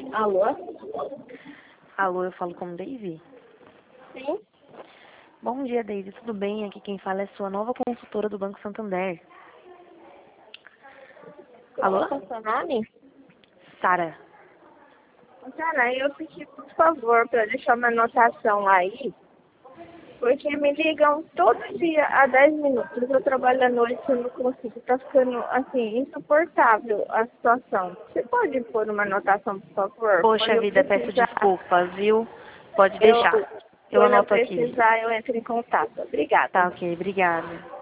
Alô? Alô, eu falo com Daisy? Sim? Bom dia, Daisy. Tudo bem? Aqui quem fala é sua nova consultora do Banco Santander. Alô? Qual é o seu nome? Sara. Cara, eu pedi, por favor, para deixar uma anotação aí, porque me ligam todo dia há 10 minutos. Eu trabalho à noite e não consigo. Tá ficando, assim, insuportável a situação. Você pode pôr uma anotação, por favor? Quando Poxa eu vida, peço precisar, desculpas, viu? Pode eu, deixar. Eu quando eu anoto aqui. precisar, eu entro em contato. Obrigada. Tá, ok. Obrigada.